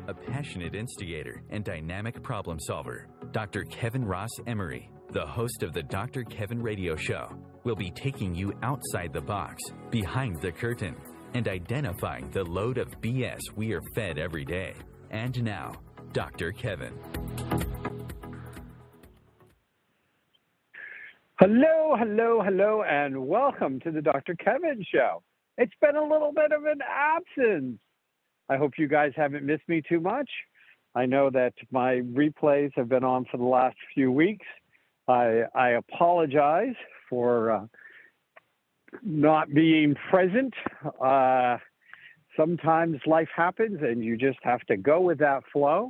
a passionate instigator and dynamic problem solver. Dr. Kevin Ross Emery, the host of the Dr. Kevin Radio Show, will be taking you outside the box, behind the curtain, and identifying the load of BS we are fed every day. And now, Dr. Kevin. Hello, and welcome to the Dr. Kevin Show. It's been a little bit of an absence. I hope you guys haven't missed me too much. I know that my replays have been on for the last few weeks. I apologize for not being present. Sometimes life happens and you just have to go with that flow.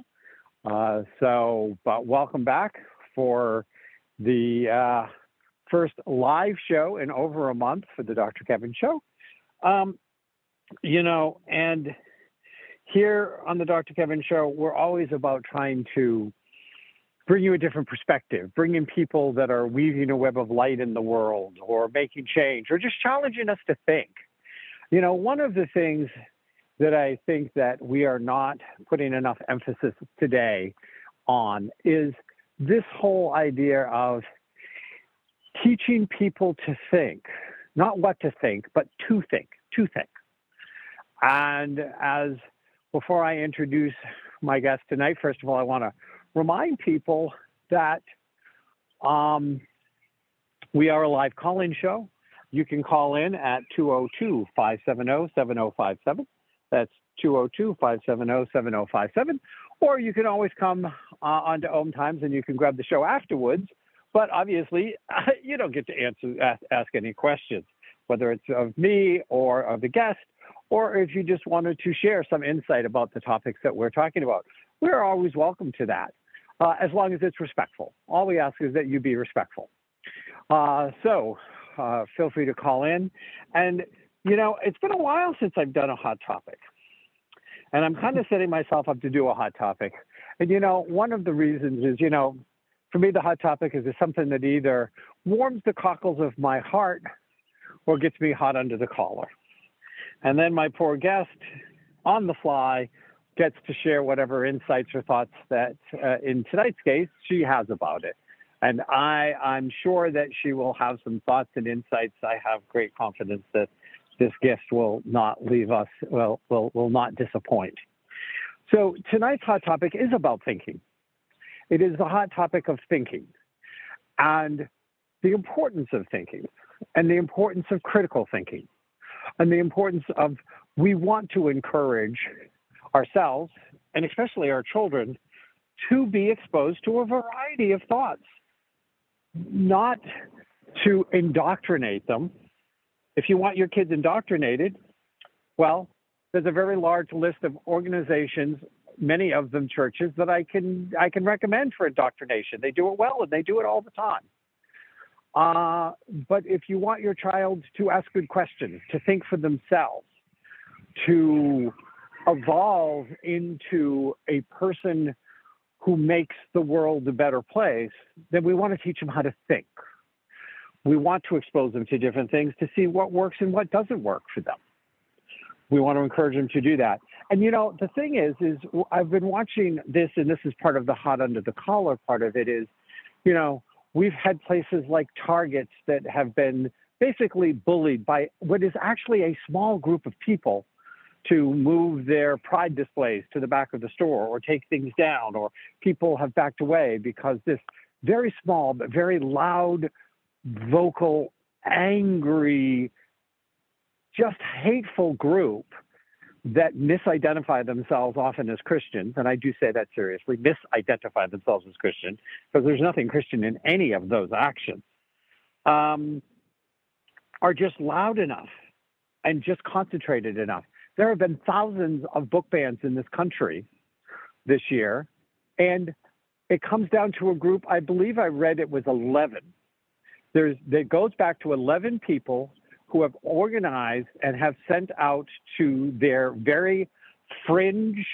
But welcome back for the first live show in over a month for the Dr. Kevin Show. And here on the Dr. Kevin Show, we're always about trying to bring you a different perspective, bring in people that are weaving a web of light in the world or making change or just challenging us to think. You know, one of the things that I think that we are not putting enough emphasis today on is this whole idea of teaching people to think, not what to think, but to think. And before I introduce my guest tonight, first of all, I want to remind people that we are a live call-in show. You can call in at 202-570-7057. That's 202-570-7057. Or you can always come onto Ohm Times and you can grab the show afterwards. But obviously, you don't get to ask any questions, whether it's of me or of the guest, or if you just wanted to share some insight about the topics that we're talking about. We're always welcome to that, as long as it's respectful. All we ask is that you be respectful. So feel free to call in. And, you know, it's been a while since I've done a hot topic. And I'm kind of setting myself up to do a hot topic. And, you know, one of the reasons is, you know, for me, the hot topic is something that either warms the cockles of my heart or gets me hot under the collar. And then my poor guest, on the fly, gets to share whatever insights or thoughts that, in tonight's case, she has about it. And I'm sure that she will have some thoughts and insights. I have great confidence that this guest will not leave us, will not disappoint. So tonight's hot topic is about thinking. It is the hot topic of thinking and the importance of thinking and the importance of critical thinking and the importance of, we want to encourage ourselves and especially our children to be exposed to a variety of thoughts, not to indoctrinate them. If you want your kids indoctrinated, well, there's a very large list of organizations, many of them churches, that I can recommend for indoctrination. They do it well and they do it all the time. But if you want your child to ask good questions, to think for themselves, to evolve into a person who makes the world a better place, then we want to teach them how to think. We want to expose them to different things to see what works and what doesn't work for them. We want to encourage them to do that. And, you know, the thing is I've been watching this, and this is part of the hot under the collar part of it is, you know, we've had places like Targets that have been basically bullied by what is actually a small group of people to move their pride displays to the back of the store or take things down, or people have backed away because this very small but very loud, vocal, angry, just hateful group that misidentify themselves often as Christians, and I do say that seriously, misidentify themselves as Christian, because there's nothing Christian in any of those actions, are just loud enough and just concentrated enough. There have been thousands of book bans in this country this year, and it comes down to a group, I believe I read it was 11. It goes back to 11 people who have organized and have sent out to their very fringe,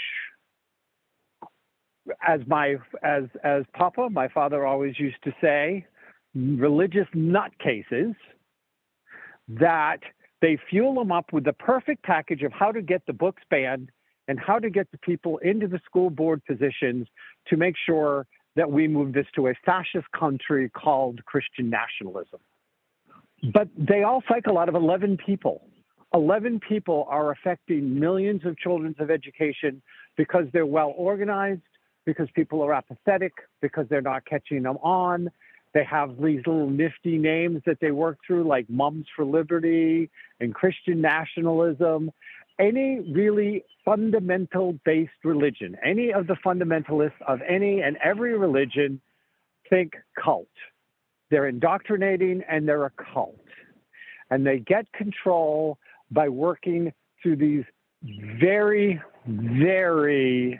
as Papa, my father always used to say, religious nutcases, that they fuel them up with the perfect package of how to get the books banned and how to get the people into the school board positions to make sure that we move this to a fascist country called Christian nationalism. But they all cycle out of 11 people. 11 people are affecting millions of children's education because they're well organized, because people are apathetic, because they're not catching them on. They have these little nifty names that they work through, like Mums for Liberty and Christian nationalism. Any really fundamental-based religion, any of the fundamentalists of any and every religion think cult. They're indoctrinating and they're a cult. And they get control by working through these very, very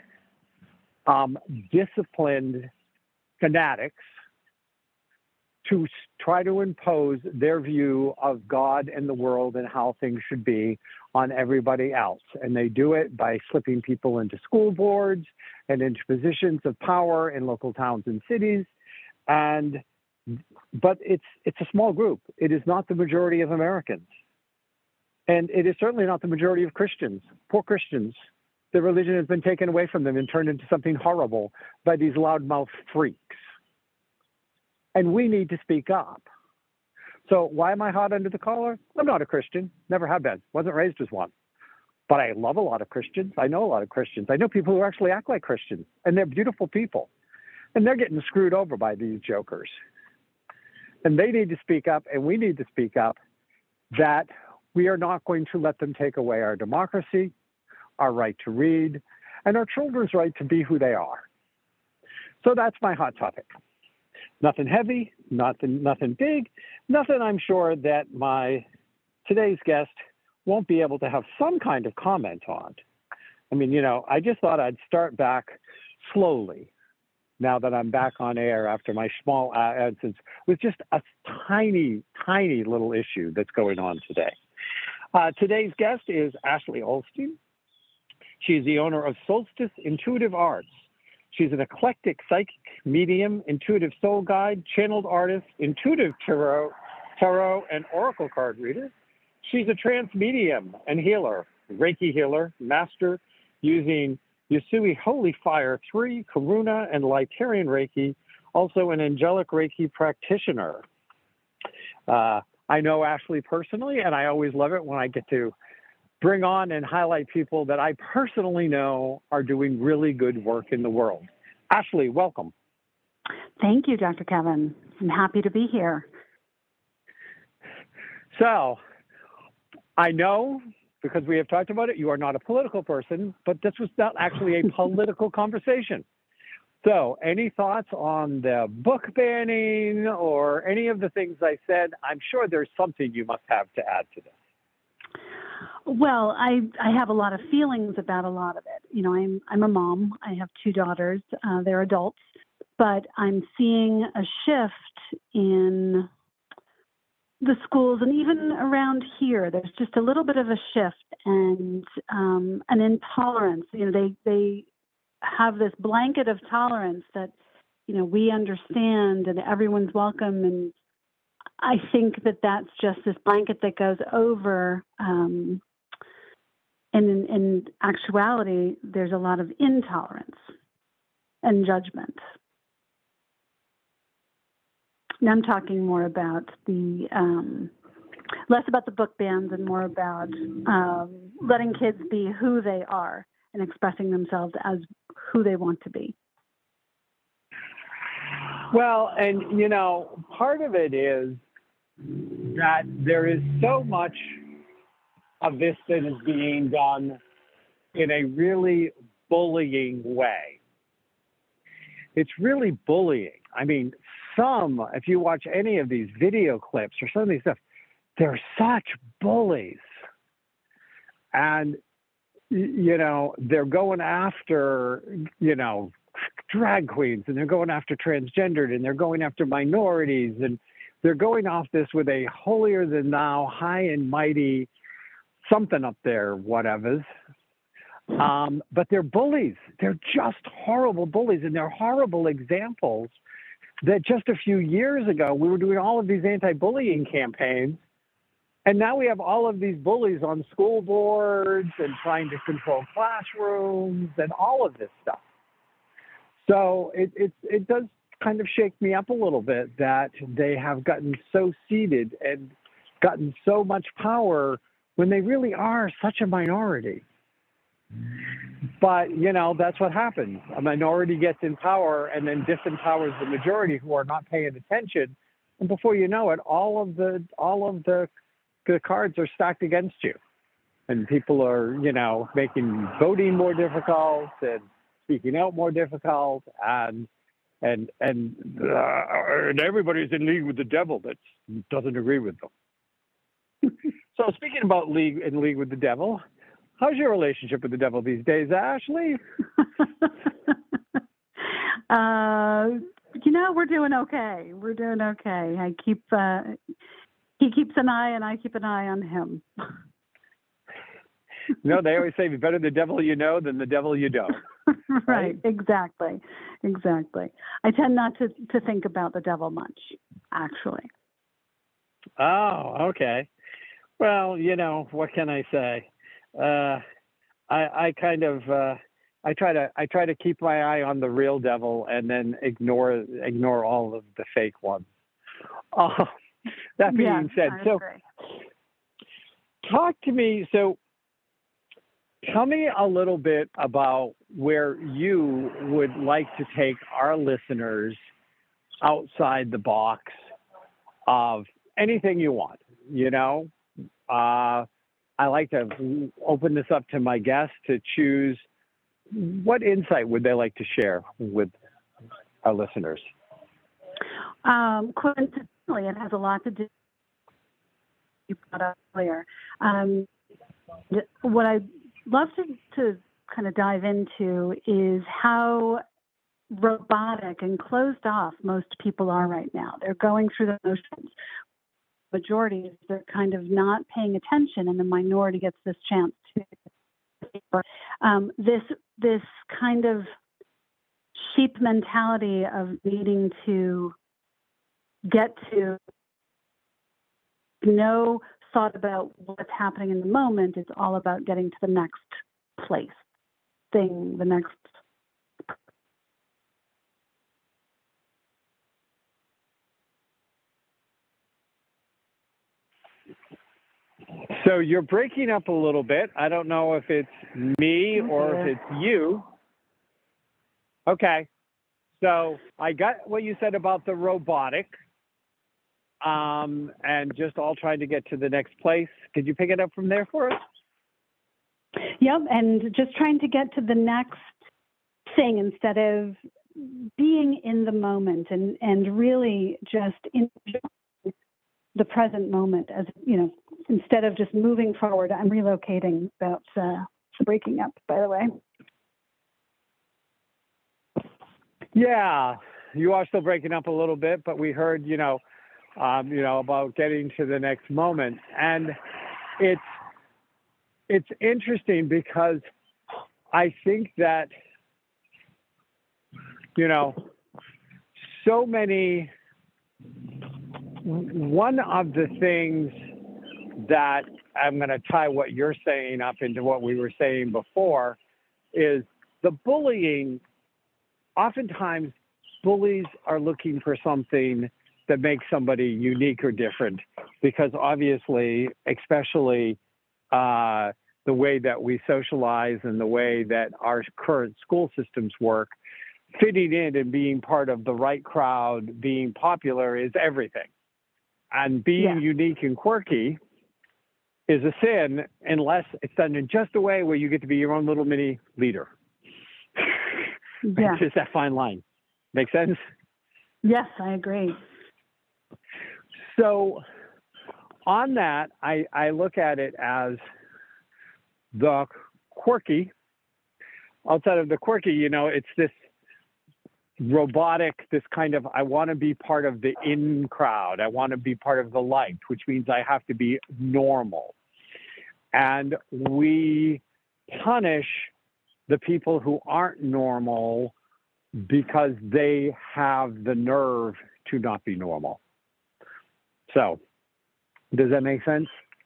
disciplined fanatics to try to impose their view of God and the world and how things should be on everybody else. And they do it by slipping people into school boards and into positions of power in local towns and cities. But it's a small group. It is not the majority of Americans. And it is certainly not the majority of Christians, poor Christians. Their religion has been taken away from them and turned into something horrible by these loudmouth freaks. And we need to speak up. So why am I hot under the collar? I'm not a Christian, never have been, wasn't raised as one. But I love a lot of Christians. I know a lot of Christians. I know people who actually act like Christians, and they're beautiful people. And they're getting screwed over by these jokers. And they need to speak up, and we need to speak up that we are not going to let them take away our democracy, our right to read, and our children's right to be who they are. So that's my hot topic. Nothing heavy, nothing big, nothing I'm sure that my today's guest won't be able to have some kind of comment on. I mean, I just thought I'd start back slowly now that I'm back on air after my small absence with just a tiny, tiny little issue that's going on today. Today's guest is Ashley Olstein. She's the owner of Solstice Intuitive Arts. She's an eclectic psychic medium, intuitive soul guide, channeled artist, intuitive tarot and oracle card reader. She's a trance medium and healer, Reiki healer, master using Yasui Holy Fire 3, Karuna, and Lightarian Reiki, also an angelic Reiki practitioner. I know Ashley personally, and I always love it when I get to bring on and highlight people that I personally know are doing really good work in the world. Ashley, welcome. Thank you, Dr. Kevin. I'm happy to be here. So, I know, because we have talked about it, you are not a political person, but this was not actually a political conversation. So, any thoughts on the book banning or any of the things I said? I'm sure there's something you must have to add to this. Well, I have a lot of feelings about a lot of it. I'm a mom. I have two daughters. They're adults. But I'm seeing a shift in the schools and even around here. There's just a little bit of a shift and an intolerance. They have this blanket of tolerance that, we understand and everyone's welcome. And I think that that's just this blanket that goes over. And in actuality, there's a lot of intolerance and judgment. Now I'm talking more about less about the book bans and more about letting kids be who they are and expressing themselves as who they want to be. Well, and, part of it is that there is so much of this that is being done in a really bullying way. It's really bullying. I mean, if you watch any of these video clips or some of these stuff, they're such bullies. And, they're going after, drag queens, and they're going after transgendered, and they're going after minorities, and they're going off this with a holier than thou, high and mighty something up there, whatevers. But they're bullies. They're just horrible bullies, and they're horrible examples that just a few years ago, we were doing all of these anti-bullying campaigns, And now we have all of these bullies on school boards and trying to control classrooms and all of this stuff. So it does kind of shake me up a little bit that they have gotten so seated and gotten so much power when they really are such a minority. But, that's what happens. A minority gets in power and then disempowers the majority who are not paying attention. And before you know it, all of the cards are stacked against you. And people are, making voting more difficult and speaking out more difficult, and everybody's in league with the devil that doesn't agree with them. So speaking about in league with the devil, how's your relationship with the devil these days, Ashley? We're doing okay. We're doing okay. He keeps an eye, and I keep an eye on him. They always say, better the devil you know than the devil you don't. Right? Exactly. I tend not to think about the devil much, actually. Oh, okay. Well, what can I say? I kind of I try to keep my eye on the real devil and then ignore all of the fake ones. That being said, so talk to me. So tell me a little bit about where you would like to take our listeners outside the box of anything you want. I like to open this up to my guests to choose what insight would they like to share with our listeners. Coincidentally, it has a lot to do with what you brought up earlier. What I'd love to kind of dive into is how robotic and closed off most people are right now. They're going through the motions. Majority, they're kind of not paying attention, and the minority gets this chance to. This kind of sheep mentality of needing to get to no thought about what's happening in the moment. It's all about getting to the next place, thing, the next. So you're breaking up a little bit. I don't know if it's me or if it's you. Okay. So I got what you said about the robotic, and just all trying to get to the next place. Could you pick it up from there for us? Yep, and just trying to get to the next thing instead of being in the moment and really just enjoying the present moment. As instead of just moving forward, I'm relocating. About breaking up, by the way. Yeah, you are still breaking up a little bit, but we heard, about getting to the next moment. And it's interesting because I think that, so many, one of the things that I'm going to tie what you're saying up into what we were saying before is the bullying. Oftentimes, bullies are looking for something that makes somebody unique or different because obviously, especially the way that we socialize and the way that our current school systems work, fitting in and being part of the right crowd, being popular is everything. And being unique and quirky is a sin unless it's done in just a way where you get to be your own little mini leader. Yeah. It's just that fine line. Make sense? Yes, I agree. So on that, I look at it as the quirky. Outside of the quirky, it's this robotic, this kind of, I want to be part of the in crowd. I want to be part of the light, which means I have to be normal. And we punish the people who aren't normal because they have the nerve to not be normal. So, does that make sense?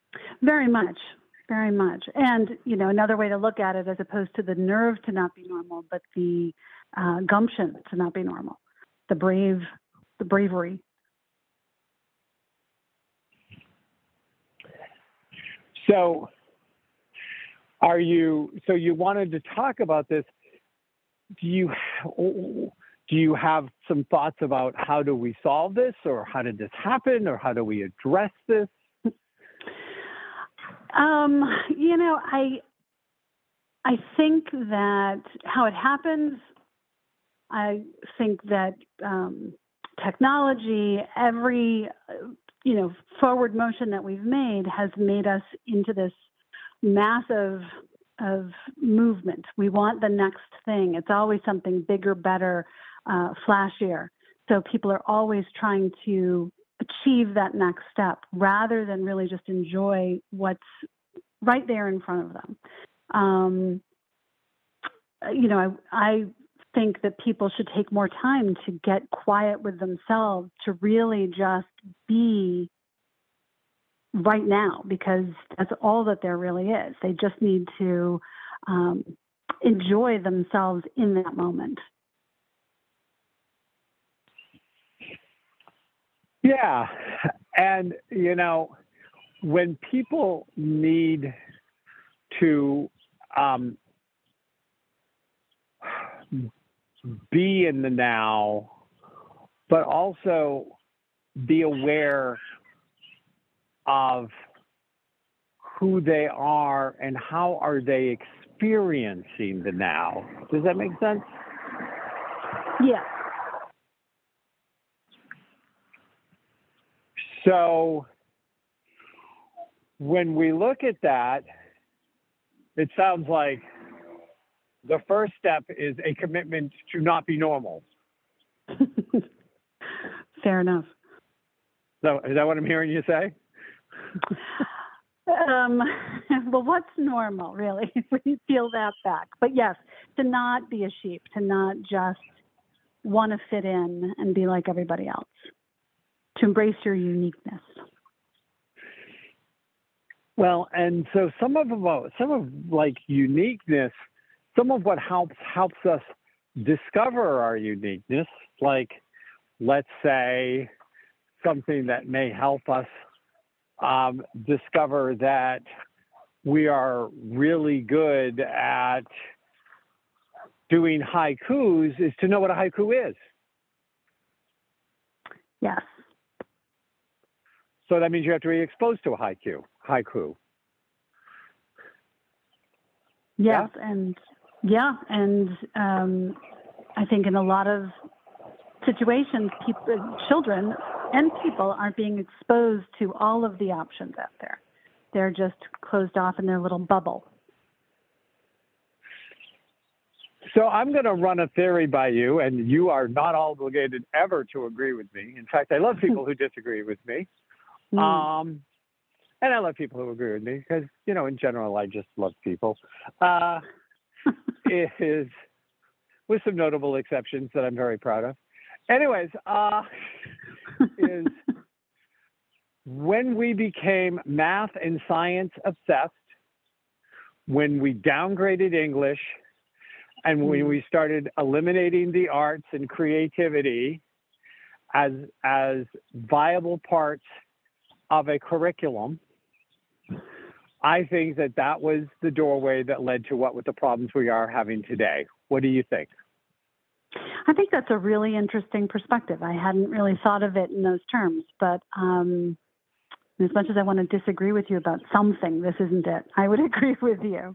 Very much, very much. And, another way to look at it, as opposed to the nerve to not be normal, but the gumption to not be normal, the bravery. So you wanted to talk about this. Do you have some thoughts about how do we solve this, or how did this happen, or how do we address this? I think that how it happens, I think that technology, every, forward motion that we've made has made us into this massive of movement. We want the next thing. It's always something bigger, better, flashier. So people are always trying to achieve that next step rather than really just enjoy what's right there in front of them. I think that people should take more time to get quiet with themselves, to really just be right now, because that's all that there really is. They just need to enjoy themselves in that moment. Yeah. And, when people need to be in the now, but also be aware of who they are and how are they experiencing the now. Does that make sense? Yeah. So when we look at that, it sounds like the first step is a commitment to not be normal. Fair enough. So is that what I'm hearing you say? Well, what's normal, really, when you peel that back? But yes, to not be a sheep, to not just want to fit in and be like everybody else, to embrace your uniqueness. Well, and so some of uniqueness, some of what helps us discover our uniqueness, like, let's say, something that may help us discover that we are really good at doing haikus is to know what a haiku is. Yes. So that means you have to be exposed to a haiku. Yes, yeah? and I think in a lot of situations, children and people aren't being exposed to all of the options out there. They're just closed off in their little bubble. So I'm going to run a theory by you, and you are not obligated ever to agree with me. In fact, I love people who disagree with me. And I love people who agree with me because, in general, I just love people. It is, with some notable exceptions that I'm very proud of. Anyways, is when we became math and science obsessed, when we downgraded English, and when we started eliminating the arts and creativity as viable parts of a curriculum, I think that was the doorway that led to with the problems we are having today. What do you think? I think that's a really interesting perspective. I hadn't really thought of it in those terms, but as much as I want to disagree with you about something, this isn't it. I would agree with you.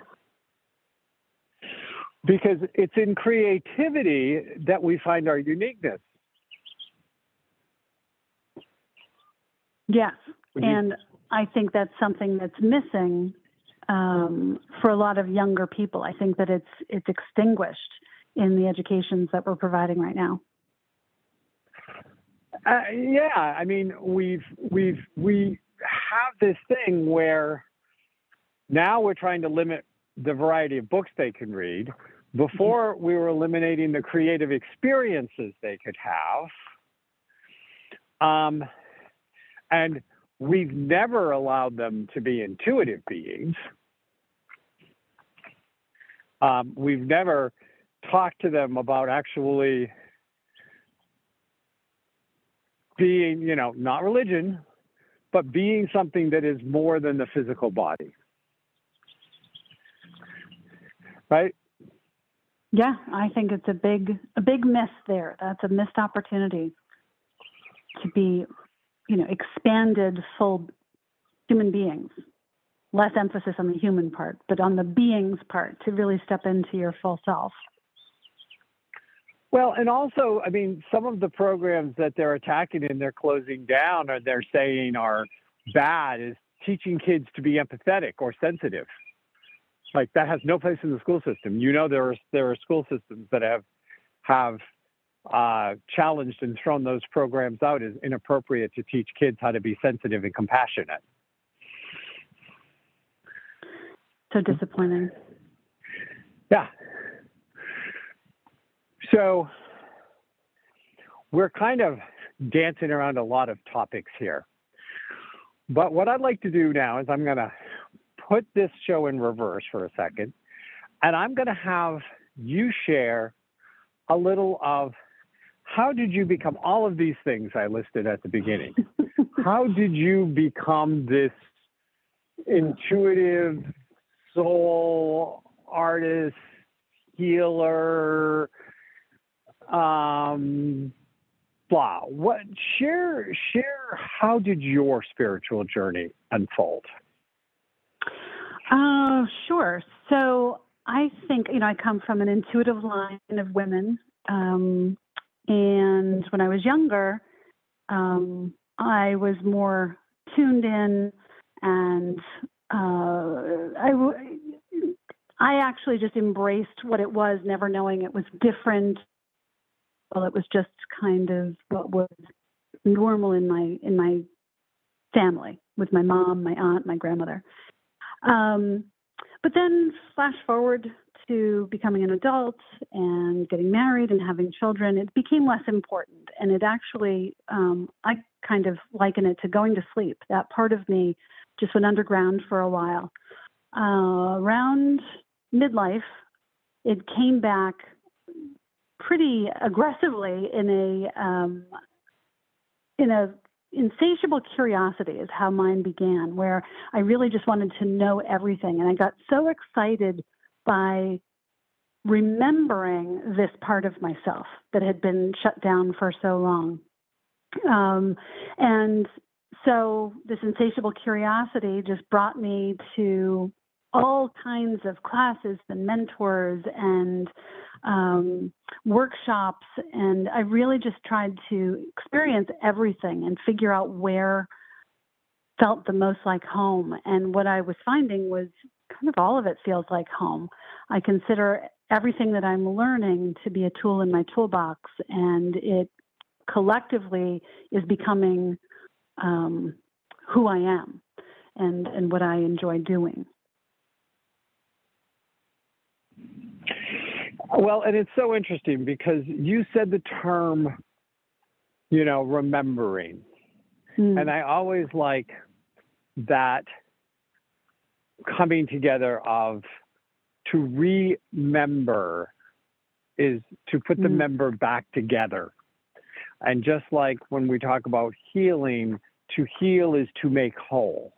Because it's in creativity that we find our uniqueness. Yes, and I think that's something that's missing for a lot of younger people. I think that it's extinguished in the educations that we're providing right now. Yeah, I mean, we have this thing where now we're trying to limit the variety of books they can read. Before, we were eliminating the creative experiences they could have. And we've never allowed them to be intuitive beings. We've never talked to them about actually being, not religion, but being something that is more than the physical body. Right? Yeah, I think it's a big miss there. That's a missed opportunity to be, expanded full human beings. Less emphasis on the human part, but on the beings part, to really step into your full self. Well, and also, some of the programs that they're attacking and they're closing down or they're saying are bad is teaching kids to be empathetic or sensitive. Like, that has no place in the school system. There are school systems that have challenged and thrown those programs out as inappropriate to teach kids how to be sensitive and compassionate. So disappointing. Yeah. So we're kind of dancing around a lot of topics here. But what I'd like to do now is I'm going to put this show in reverse for a second, and I'm going to have you share a little of how did you become all of these things I listed at the beginning? How did you become this intuitive soul artist, healer, blah? Share how did your spiritual journey unfold? Sure. So I think, I come from an intuitive line of women. And when I was younger, I was more tuned in, and I actually just embraced what it was, never knowing it was different. Well, it was just kind of what was normal in my family, with my mom, my aunt, my grandmother. But then flash forward to becoming an adult and getting married and having children, it became less important. And it actually, I kind of liken it to going to sleep. That part of me just went underground for a while. Around midlife, it came back pretty aggressively in a insatiable curiosity is how mine began, where I really just wanted to know everything. And I got so excited by remembering this part of myself that had been shut down for so long. And so this insatiable curiosity just brought me to all kinds of classes and mentors and workshops. And I really just tried to experience everything and figure out where felt the most like home. And what I was finding was kind of all of it feels like home. I consider everything that I'm learning to be a tool in my toolbox, and it collectively is becoming who I am and what I enjoy doing. Well, and it's so interesting because you said the term, remembering. And I always like that coming together of to remember is to put the member back together. And just like when we talk about healing, to heal is to make whole.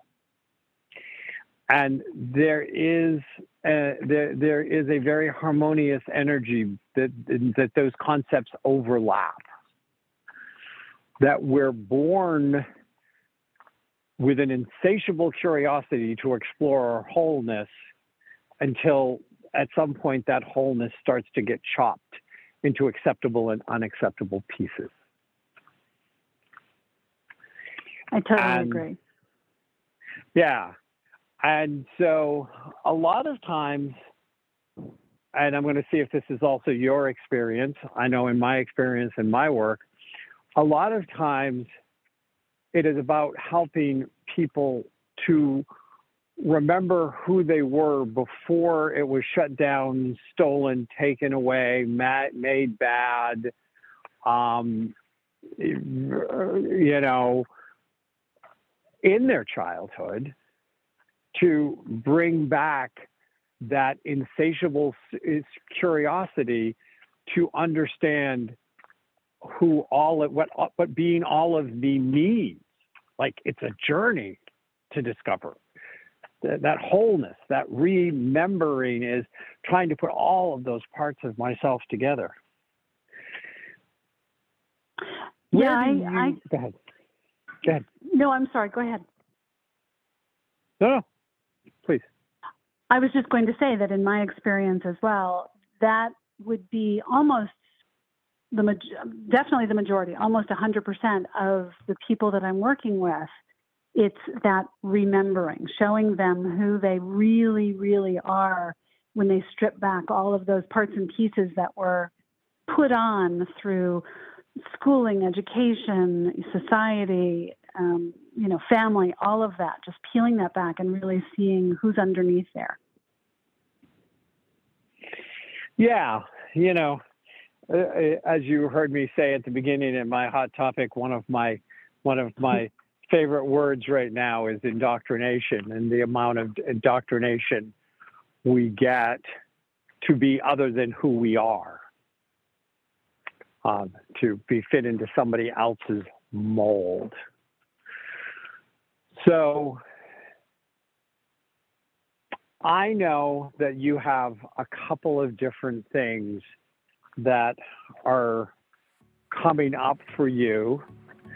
And there is a very harmonious energy that those concepts overlap. That we're born with an insatiable curiosity to explore our wholeness until at some point that wholeness starts to get chopped into acceptable and unacceptable pieces. I totally agree. Yeah. And so a lot of times, and I'm going to see if this is also your experience, I know in my experience in my work, a lot of times it is about helping people to remember who they were before it was shut down, stolen, taken away, made bad, in their childhood to bring back that insatiable curiosity to understand what being all of me means. Like, it's a journey to discover that wholeness. That remembering is trying to put all of those parts of myself together. Yeah, Go ahead. No, I'm sorry. Go ahead. No, please. I was just going to say that in my experience as well, that would be almost definitely the majority, almost 100% of the people that I'm working with. It's that remembering, showing them who they really, really are when they strip back all of those parts and pieces that were put on through schooling, education, society, family, all of that, just peeling that back and really seeing who's underneath there. Yeah, as you heard me say at the beginning in my hot topic, one of my favorite words right now is indoctrination, and the amount of indoctrination we get to be other than who we are, to be fit into somebody else's mold. So I know that you have a couple of different things that are coming up for you,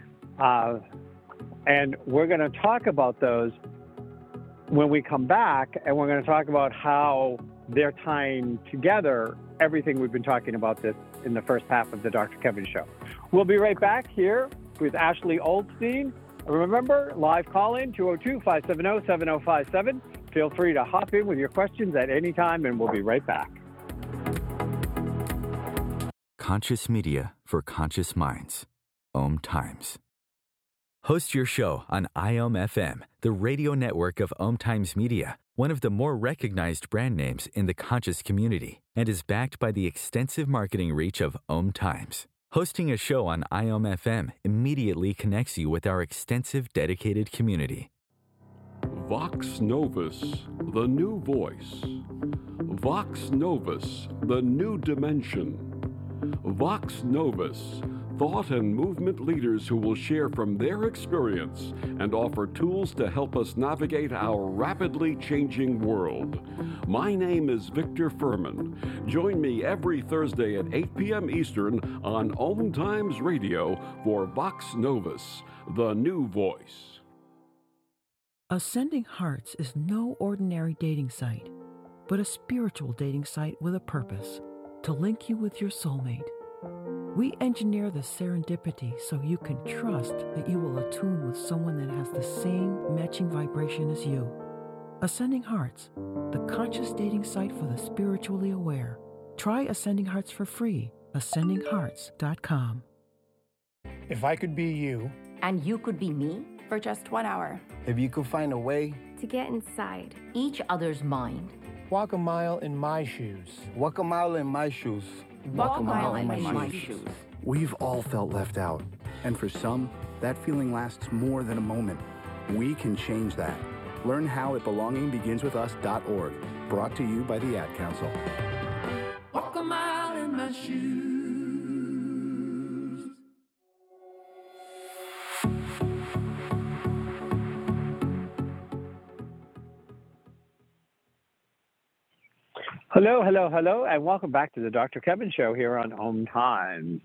and we're going to talk about those when we come back, and we're going to talk about how they're tying together everything we've been talking about this in the first half of the Dr. Kevin Show. We'll be right back here with Ashley Oldstein. Remember, live call-in, 202-570-7057. Feel free to hop in with your questions at any time, and we'll be right back. Conscious media for conscious minds. Om Times. Host your show on IOM FM, the radio network of Om Times Media, one of the more recognized brand names in the conscious community, and is backed by the extensive marketing reach of Om Times. Hosting a show on IOM FM immediately connects you with our extensive dedicated community. Vox Novus, the new voice. Vox Novus, the new dimension. Vox Novus, thought and movement leaders who will share from their experience and offer tools to help us navigate our rapidly changing world. My name is Victor Furman. Join me every Thursday at 8 p.m. Eastern on Om Times Radio for Vox Novus, the new voice. Ascending Hearts is no ordinary dating site, but a spiritual dating site with a purpose, to link you with your soulmate. We engineer the serendipity so you can trust that you will attune with someone that has the same matching vibration as you. Ascending Hearts, the conscious dating site for the spiritually aware. Try Ascending Hearts for free. AscendingHearts.com. If I could be you, and you could be me for just 1 hour. If you could find a way to get inside each other's mind. Walk a mile in my shoes. Walk a mile in my shoes. Walk a mile in my shoes. We've all felt left out, and for some, that feeling lasts more than a moment. We can change that. Learn how at belongingbeginswithus.org. Brought to you by the Ad Council. Walk a mile in my shoes. Hello, and welcome back to the Dr. Kevin Show here on Om Times.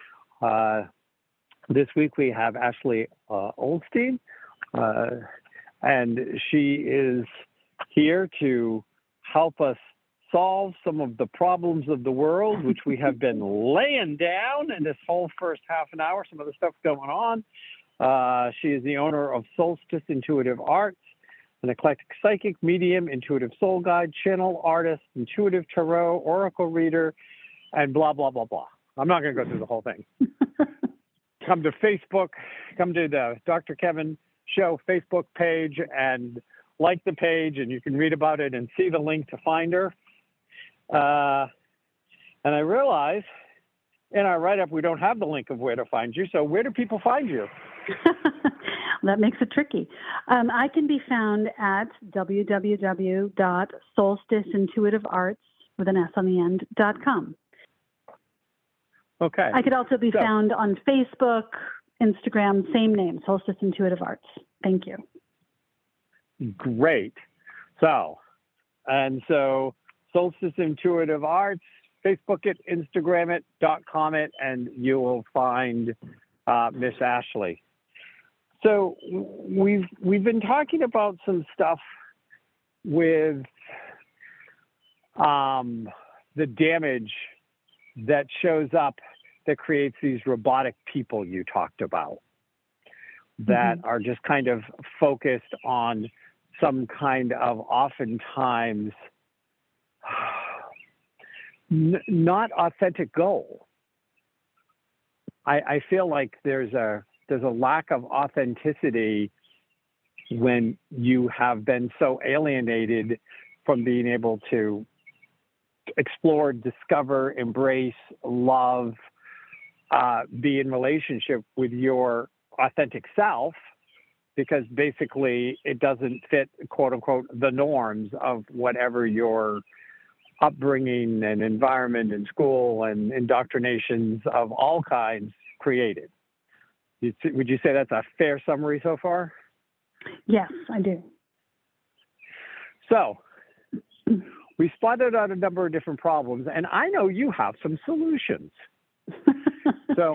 This week we have Ashley Oldstein, and she is here to help us solve some of the problems of the world, which we have been laying down in this whole first half an hour, some of the stuff going on. She is the owner of Solstice Intuitive Arts, an eclectic psychic, medium, intuitive soul guide, channel artist, intuitive tarot, oracle reader, and blah, blah, blah, blah. I'm not going to go through the whole thing. Come to Facebook, come to the Dr. Kevin Show Facebook page and like the page, and you can read about it and see the link to find her. And I realize in our write-up we don't have the link of where to find you, so where do people find you? That makes it tricky. I can be found at www.solsticeintuitivearts with an S on the end.com. Okay. I could also be found on Facebook, Instagram, same name, Solstice Intuitive Arts. Thank you. Great. So Solstice Intuitive Arts, Facebook it, Instagram it, .com it, and you will find Miss Ashley. So we've been talking about some stuff with the damage that shows up that creates these robotic people you talked about that are just kind of focused on some kind of oftentimes not authentic goal. I feel like there's a lack of authenticity when you have been so alienated from being able to explore, discover, embrace, love, be in relationship with your authentic self, because basically it doesn't fit, quote unquote, the norms of whatever your upbringing and environment and school and indoctrinations of all kinds created. Would you say that's a fair summary so far? Yes, I do. So we spotted out a number of different problems, and I know you have some solutions. So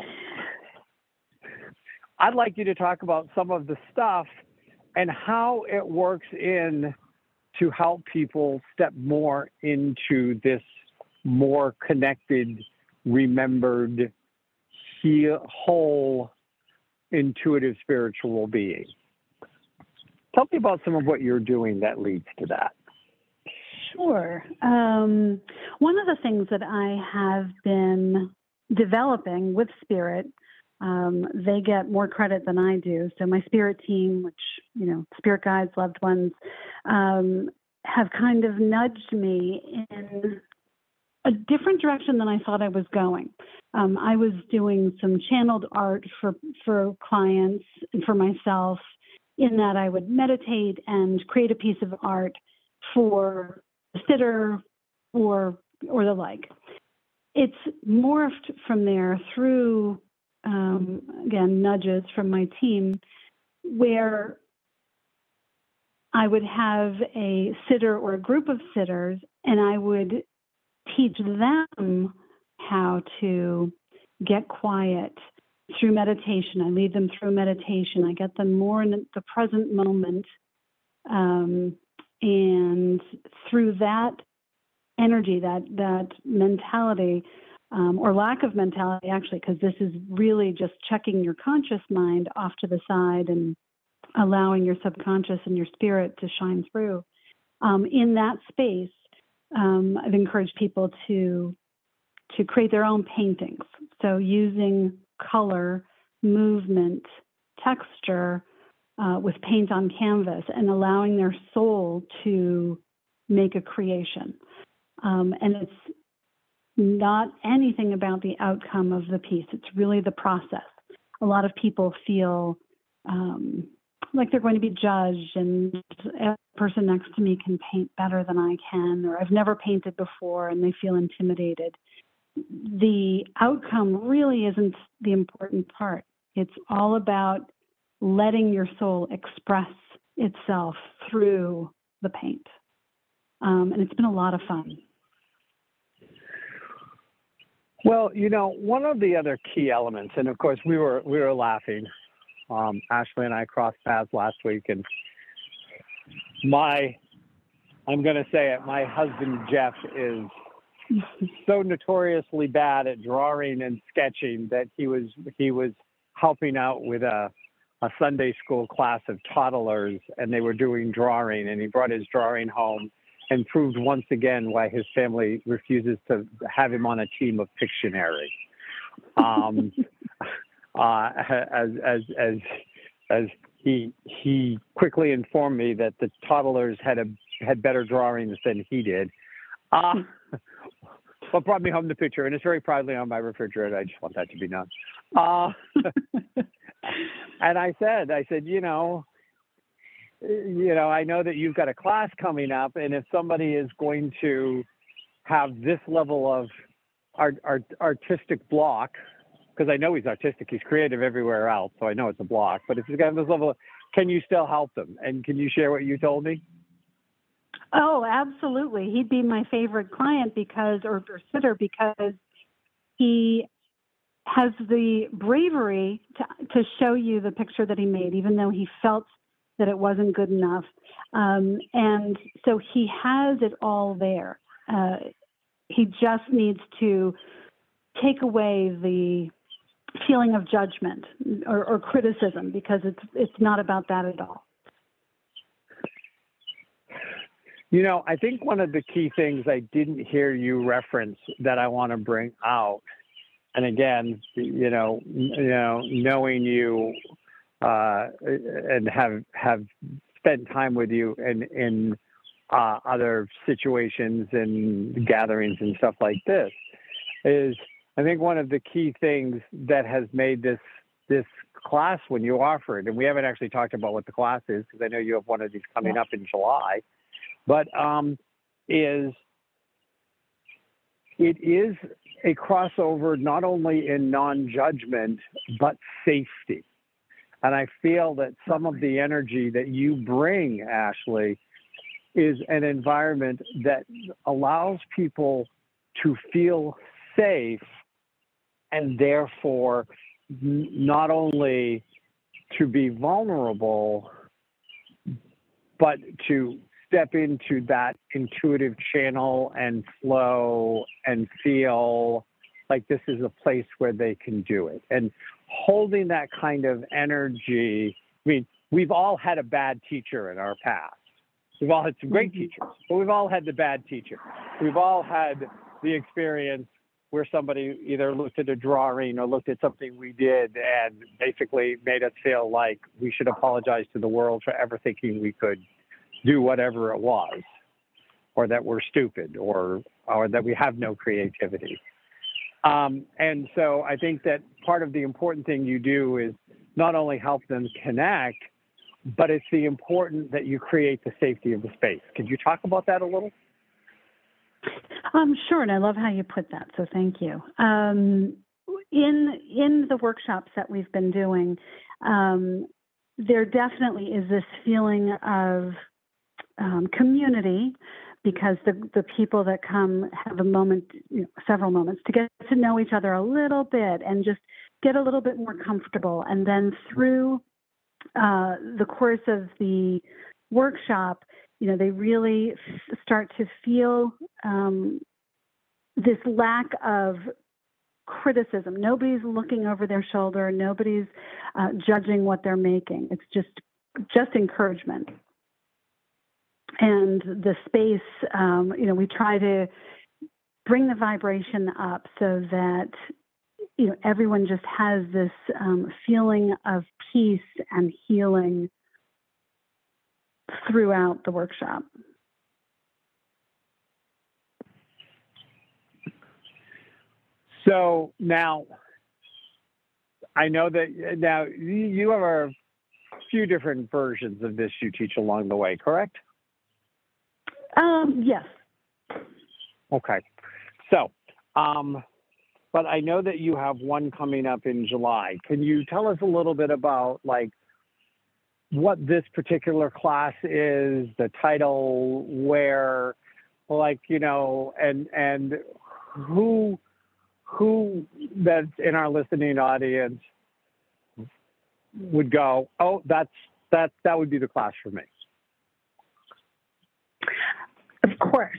I'd like you to talk about some of the stuff and how it works in to help people step more into this more connected, remembered, whole, intuitive spiritual being. Tell me about some of what you're doing that leads to that. Sure. One of the things that I have been developing with Spirit, they get more credit than I do. So my Spirit team, which, spirit guides, loved ones, have kind of nudged me in a different direction than I thought I was going. I was doing some channeled art for clients and for myself, in that I would meditate and create a piece of art for a sitter or the like. It's morphed from there through, again, nudges from my team, where I would have a sitter or a group of sitters, and I would teach them how to get quiet through meditation. I lead them through meditation. I get them more in the present moment. And through that energy, that mentality, or lack of mentality, actually, because this is really just checking your conscious mind off to the side and allowing your subconscious and your spirit to shine through. In that space, I've encouraged people to create their own paintings. So using color, movement, texture with paint on canvas, and allowing their soul to make a creation. And it's not anything about the outcome of the piece. It's really the process. A lot of people feel like they're going to be judged, and a person next to me can paint better than I can, or I've never painted before, and they feel intimidated. The outcome really isn't the important part. It's all about letting your soul express itself through the paint. And it's been a lot of fun. Well, one of the other key elements, and of course we were laughing. Ashley and I crossed paths last week, and I'm going to say it, my husband Jeff is so notoriously bad at drawing and sketching that he was helping out with a Sunday school class of toddlers, and they were doing drawing, and he brought his drawing home and proved once again why his family refuses to have him on a team of Pictionary. As he quickly informed me that the toddlers had better drawings than he did. But brought me home the picture, and it's very proudly on my refrigerator. I just want that to be known. And I said, I know that you've got a class coming up, and if somebody is going to have this level of artistic block, because I know he's artistic, he's creative everywhere else, so I know it's a block, but if he's got this level, can you still help them? And can you share what you told me? Oh, absolutely. He'd be my favorite client or sitter because he has the bravery to show you the picture that he made, even though he felt that it wasn't good enough. And so he has it all there. He just needs to take away the feeling of judgment or criticism, because it's not about that at all. I think one of the key things I didn't hear you reference that I want to bring out, and again, knowing you and have spent time with you in other situations and gatherings and stuff like this, is I think one of the key things that has made this class, when you offer it, and we haven't actually talked about what the class is, because I know you have one of these coming up in July, but it is a crossover not only in non-judgment, but safety. And I feel that some of the energy that you bring, Ashley, is an environment that allows people to feel safe, and therefore not only to be vulnerable, but to step into that intuitive channel and flow and feel like this is a place where they can do it. And holding that kind of energy, I mean, we've all had a bad teacher in our past. We've all had some great teachers, but we've all had the bad teacher. We've all had the experience where somebody either looked at a drawing or looked at something we did and basically made us feel like we should apologize to the world for ever thinking we could do whatever it was, or that we're stupid, or that we have no creativity. And so I think that part of the important thing you do is not only help them connect, but it's the important that you create the safety of the space. Could you talk about that a little? Sure, and I love how you put that, so thank you. In the workshops that we've been doing, there definitely is this feeling of community, because the people that come have a moment, several moments to get to know each other a little bit and just get a little bit more comfortable. And then through the course of the workshop, they really start to feel this lack of criticism. Nobody's looking over their shoulder. Nobody's judging what they're making. It's just encouragement. And the space, we try to bring the vibration up so that, everyone just has this feeling of peace and healing throughout the workshop. So now, I know that now you have a few different versions of this you teach along the way, correct? Yes. Okay. So, but I know that you have one coming up in July. Can you tell us a little bit about what this particular class is, the title, where, and who that's in our listening audience would go, oh, that would be the class for me? Of course.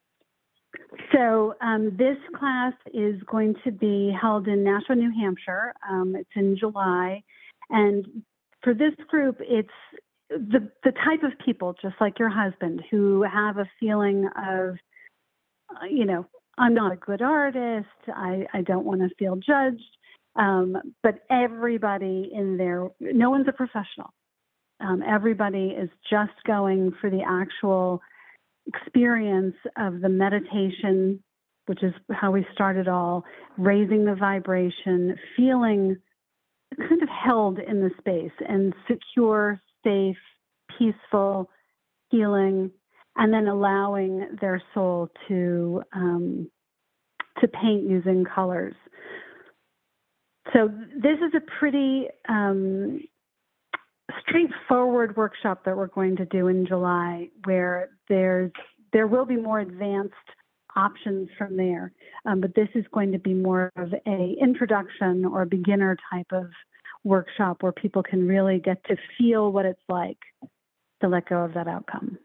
So this class is going to be held in Nashua, New Hampshire. It's in July. And for this group, it's the type of people, just like your husband, who have a feeling of, I'm not a good artist. I don't want to feel judged. But everybody in there, no one's a professional. Everybody is just going for the actual experience of the meditation, which is how we started all, raising the vibration, feeling kind of held in the space and secure, safe, peaceful, healing, and then allowing their soul to paint using colors. So this is a pretty straightforward workshop that we're going to do in July, where there will be more advanced options from there. But this is going to be more of a introduction or beginner type of workshop where people can really get to feel what it's like to let go of that outcome.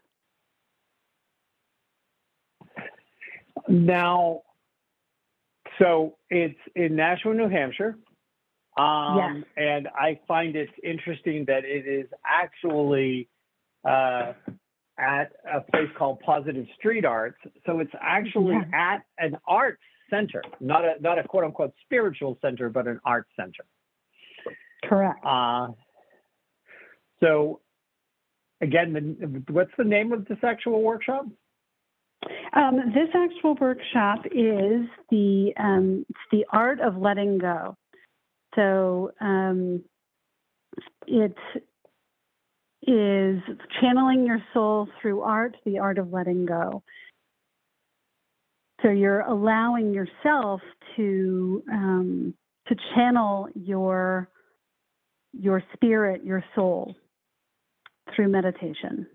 Now, so it's in Nashua, New Hampshire. Yes. And I find it interesting that it is actually at a place called Positive Street Arts. So it's actually at an arts center, not a quote unquote spiritual center, but an arts center. Correct. So again, what's the name of this actual workshop? This actual workshop is the art of letting go. So it is channeling your soul through art, the art of letting go. So you're allowing yourself to channel your spirit, your soul, through meditation.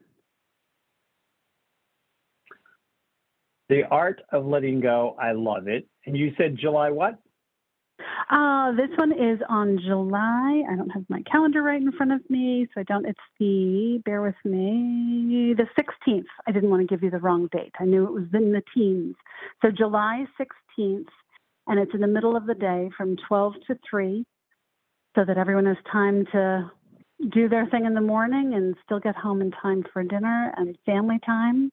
The art of letting go. I love it. And you said July what? This one is on July. I don't have my calendar right in front of me, so bear with me, the 16th. I didn't want to give you the wrong date. I knew it was in the teens. So July 16th, and it's in the middle of the day from 12 to 3, so that everyone has time to do their thing in the morning and still get home in time for dinner and family time.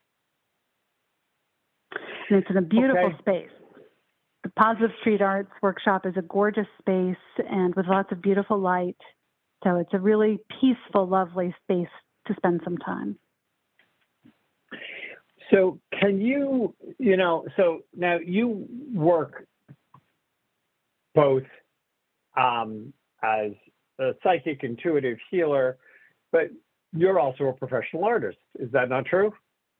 And it's in a beautiful space. The Positive Street Arts Workshop is a gorgeous space and with lots of beautiful light. So it's a really peaceful, lovely space to spend some time. So can you, so now you work both as a psychic intuitive healer, but you're also a professional artist. Is that not true?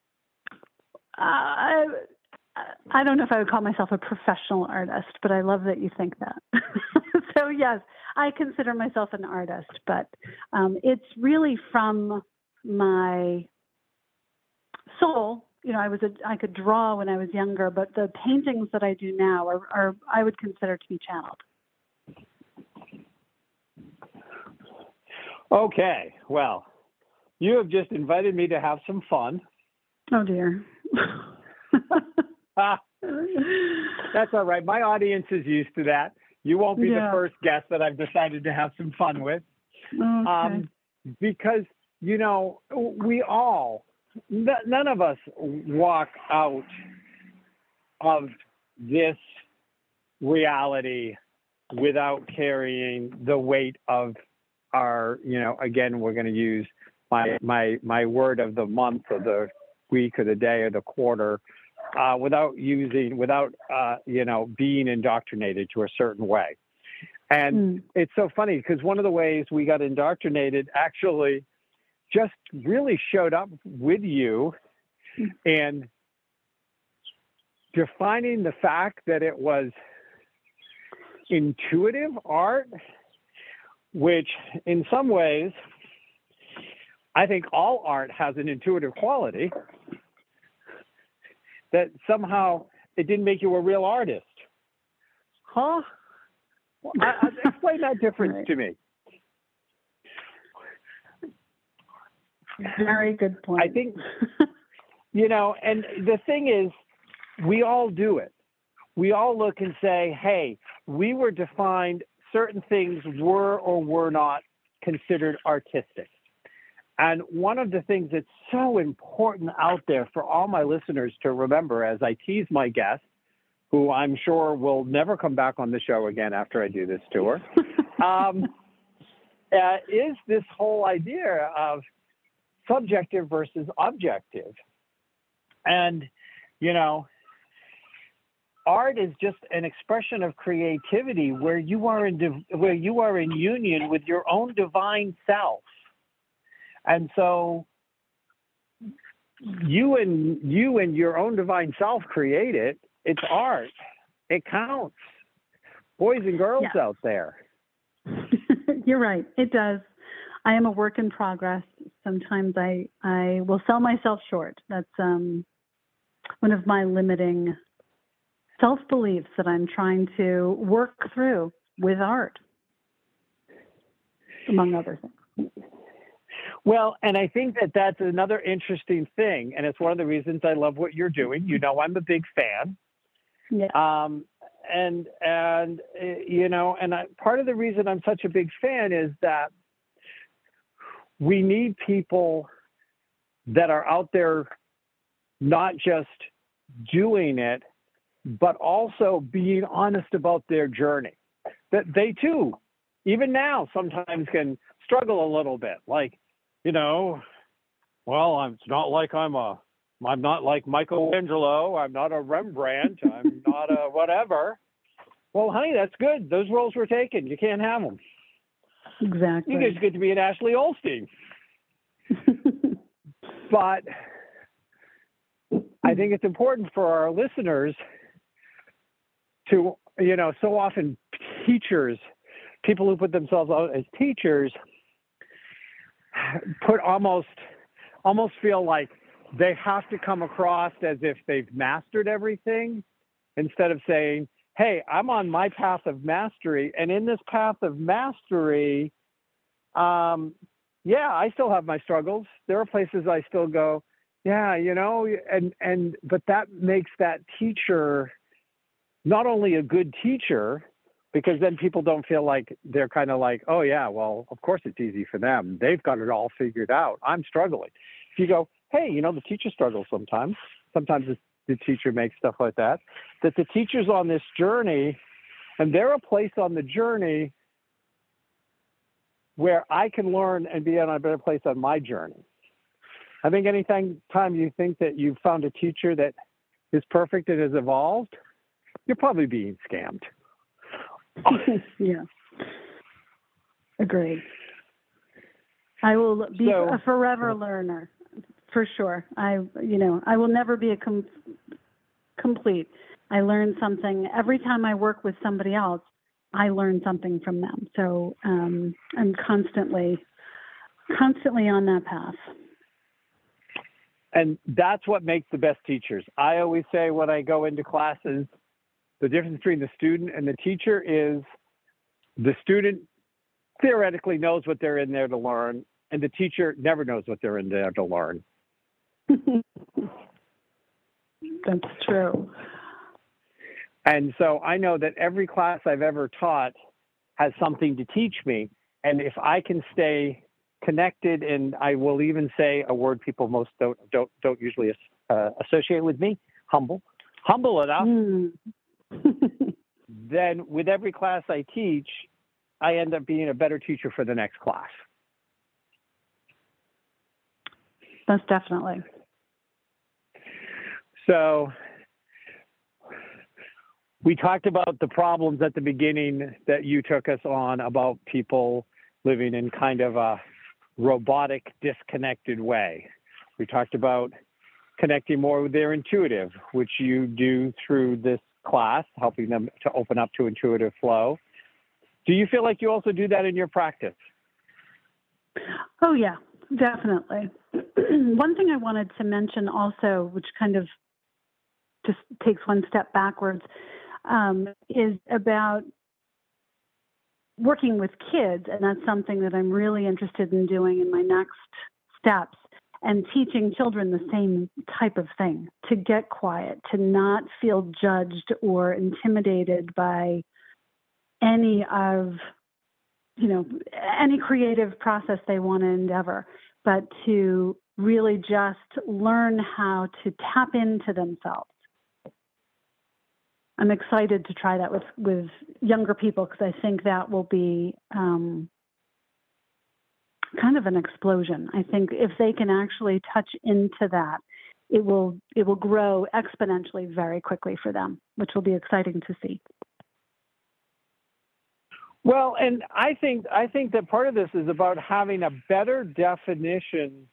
I don't know if I would call myself a professional artist, but I love that you think that. So yes, I consider myself an artist, but it's really from my soul. I could draw when I was younger, but the paintings that I do now are I would consider to be channeled. Okay, well, you have just invited me to have some fun. Oh dear. That's all right. My audience is used to that. You won't be the first guest that I've decided to have some fun with. Okay. Because, we all, none of us walk out of this reality without carrying the weight of our, again, we're going to use my word of the month or the week or the day or the quarter, without being indoctrinated to a certain way. And it's so funny because one of the ways we got indoctrinated actually just really showed up with you and defining the fact that it was intuitive art, which in some ways, I think all art has an intuitive quality, that somehow it didn't make you a real artist. Huh? Well, explain that difference to me. Very good point. I think, and the thing is, we all do it. We all look and say, hey, we were defined, certain things were or were not considered artistic. And one of the things that's so important out there for all my listeners to remember as I tease my guest, who I'm sure will never come back on the show again after I do this tour, is this whole idea of subjective versus objective. And, art is just an expression of creativity where you are in union with your own divine self. And so you and your own divine self create it. It's art. It counts. Boys and girls out there. You're right. It does. I am a work in progress. Sometimes I will sell myself short. That's one of my limiting self-beliefs that I'm trying to work through with art, among other things. Well, and I think that that's another interesting thing, and it's one of the reasons I love what you're doing. You know, I'm a big fan. Yeah. Part of the reason I'm such a big fan is that we need people that are out there not just doing it, but also being honest about their journey. That they too, even now, sometimes can struggle a little bit. Like, it's not like I'm not like Michelangelo. I'm not a Rembrandt. I'm not a whatever. Well, honey, that's good. Those roles were taken. You can't have them. Exactly. You guys get to be an Ashley Olstein. But I think it's important for our listeners to, so often teachers, people who put themselves out as teachers, almost feel like they have to come across as if they've mastered everything, instead of saying, hey, I'm on my path of mastery. And in this path of mastery, I still have my struggles. There are places I still go, but that makes that teacher not only a good teacher, because then people don't feel like they're kind of like, oh yeah, well, of course it's easy for them. They've got it all figured out. I'm struggling. If you go, hey, the teacher struggles sometimes. Sometimes the teacher makes stuff like that. That the teacher's on this journey, and they're a place on the journey where I can learn and be in a better place on my journey. I think time you think that you've found a teacher that is perfect and has evolved, you're probably being scammed. Yeah. Agreed. I will be a forever learner, for sure. I will never be a complete. I learn something every time I work with somebody else. I learn something from them. So I'm constantly on that path. And that's what makes the best teachers. I always say when I go into classes, the difference between the student and the teacher is the student theoretically knows what they're in there to learn, and the teacher never knows what they're in there to learn. That's true. And so I know that every class I've ever taught has something to teach me. And if I can stay connected, and I will even say a word people most don't usually associate with me, humble enough, then with every class I teach, I end up being a better teacher for the next class. Most definitely. So we talked about the problems at the beginning that you took us on about people living in kind of a robotic, disconnected way. We talked about connecting more with their intuitive, which you do through this class, helping them to open up to intuitive flow. Do you feel like you also do that in your practice? Oh, yeah, definitely. One thing I wanted to mention also, which kind of just takes one step backwards, is about working with kids. And that's something that I'm really interested in doing in my next steps, and teaching children the same type of thing, to get quiet, to not feel judged or intimidated by any of, any creative process they want to endeavor, but to really just learn how to tap into themselves. I'm excited to try that with younger people, because I think that will be kind of an explosion. I think if they can actually touch into that it will grow exponentially very quickly for them, which will be exciting to see. Well, and I think that part of this is about having a better definition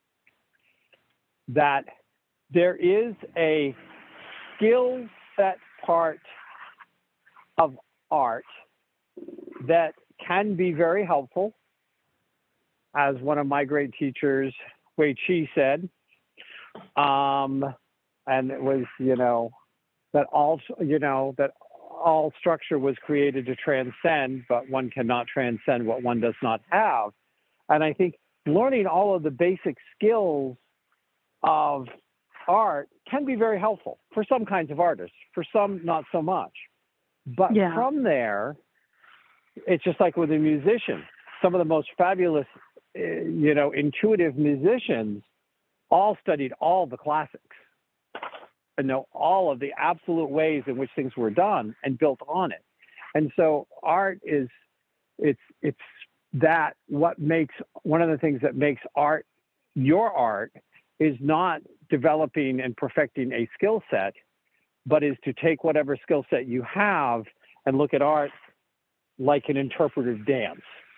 that there is a skill set part of art that can be very helpful. As one of my great teachers, Wei Chi, said, and it was, that all structure was created to transcend, but one cannot transcend what one does not have. And I think learning all of the basic skills of art can be very helpful for some kinds of artists, for some not so much. But from there, it's just like with a musician. Some of the most fabulous, intuitive musicians all studied all the classics and know all of the absolute ways in which things were done and built on it. And so art is, it's that what makes, one of the things that makes art your art is not developing and perfecting a skill set, but is to take whatever skill set you have and look at art like an interpretive dance.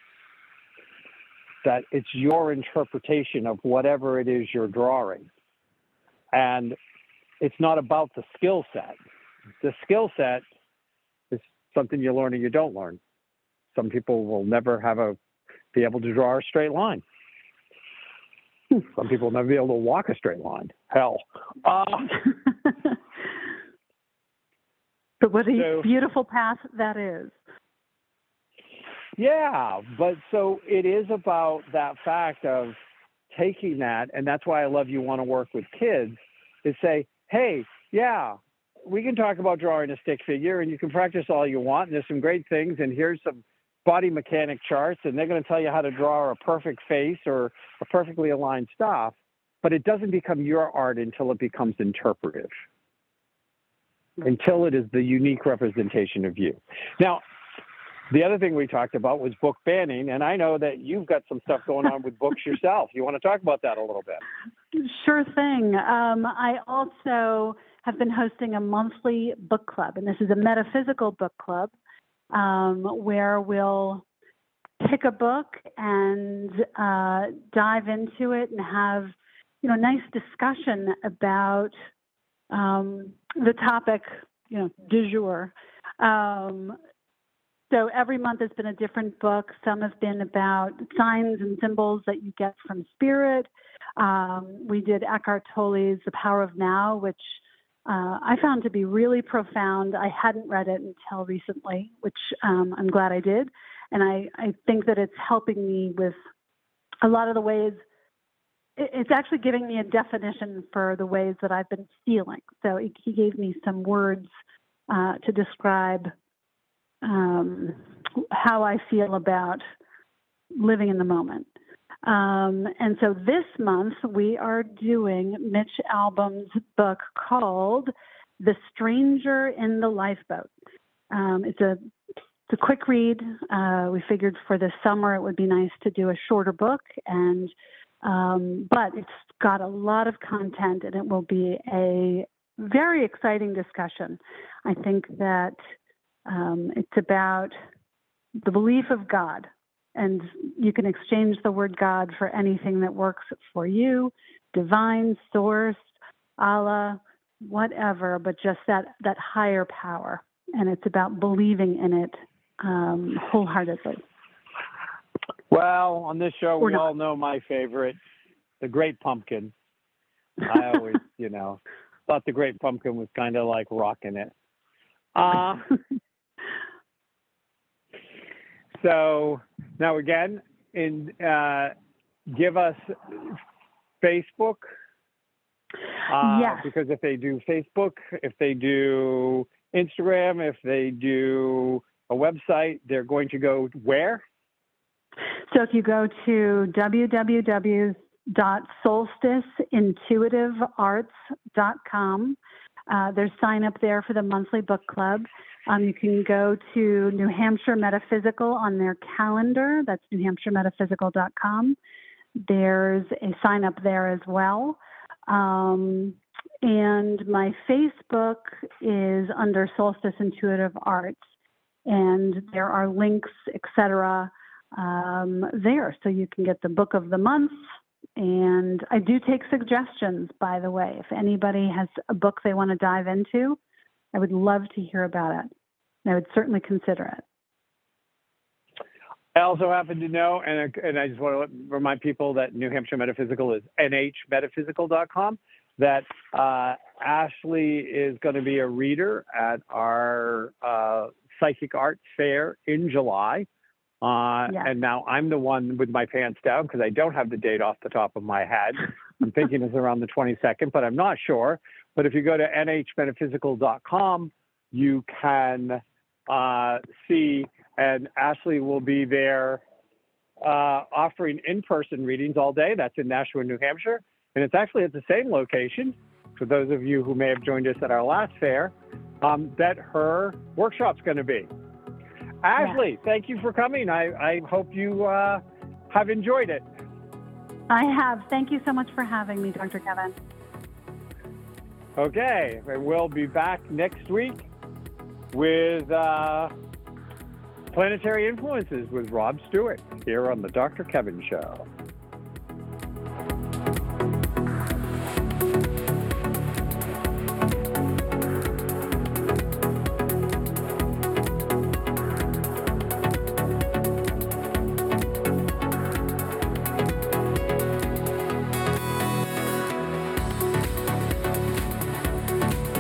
That it's your interpretation of whatever it is you're drawing. And it's not about the skill set. The skill set is something you learn or you don't learn. Some people will never be able to draw a straight line. Some people will never be able to walk a straight line. Hell. But what a beautiful path that is. Yeah, but so it is about that fact of taking that, and that's why I love You Want to Work with Kids, is say, hey, yeah, we can talk about drawing a stick figure, and you can practice all you want, and there's some great things, and here's some body mechanic charts, and they're going to tell you how to draw a perfect face or a perfectly aligned stuff, but it doesn't become your art until it becomes interpretive, until it is the unique representation of you. Now, the other thing we talked about was book banning, and I know that you've got some stuff going on with books yourself. You want to talk about that a little bit? Sure thing. I also have been hosting a monthly book club, and this is a metaphysical book club where we'll pick a book and dive into it and have, nice discussion about the topic, du jour. So every month has been a different book. Some have been about signs and symbols that you get from spirit. We did Eckhart Tolle's The Power of Now, which I found to be really profound. I hadn't read it until recently, which I'm glad I did. And I think that it's helping me with a lot of the ways. It's actually giving me a definition for the ways that I've been feeling. So he gave me some words to describe how I feel about living in the moment. And so this month we are doing Mitch Albom's book called The Stranger in the Lifeboat. It's a quick read. We figured for this summer it would be nice to do a shorter book, and but it's got a lot of content, and it will be a very exciting discussion. I think that it's about the belief of God, and you can exchange the word God for anything that works for you, divine, source, Allah, whatever, but just that higher power. And it's about believing in it wholeheartedly. Well, on this show, we all know my favorite, The Great Pumpkin. I always, thought The Great Pumpkin was kind of like rocking it. So now again, give us Facebook. Yes. Because if they do Facebook, if they do Instagram, if they do a website, they're going to go where? So if you go to www.solsticeintuitivearts.com, there's sign up there for the monthly book club. You can go to New Hampshire Metaphysical on their calendar. That's newhampshiremetaphysical.com. There's a sign up there as well. And my Facebook is under Solstice Intuitive Arts, and there are links, etc., there, so you can get the book of the month. And I do take suggestions, by the way. If anybody has a book they want to dive into, I would love to hear about it. And I would certainly consider it. I also happen to know, and I just want to remind people that New Hampshire Metaphysical is nhmetaphysical.com, that Ashley is going to be a reader at our Psychic Arts Fair in July. Yes. And now I'm the one with my pants down because I don't have the date off the top of my head. I'm thinking it's around the 22nd, but I'm not sure. But if you go to nhmetaphysical.com, you can see, and Ashley will be there offering in-person readings all day. That's in Nashua, New Hampshire. And it's actually at the same location, for those of you who may have joined us at our last fair, that her workshop's going to be. Ashley, Thank you for coming. I hope you have enjoyed it. I have. Thank you so much for having me, Dr. Kevin. Okay, and we'll be back next week with Planetary Influences with Rob Stewart here on the Dr. Kevin Show.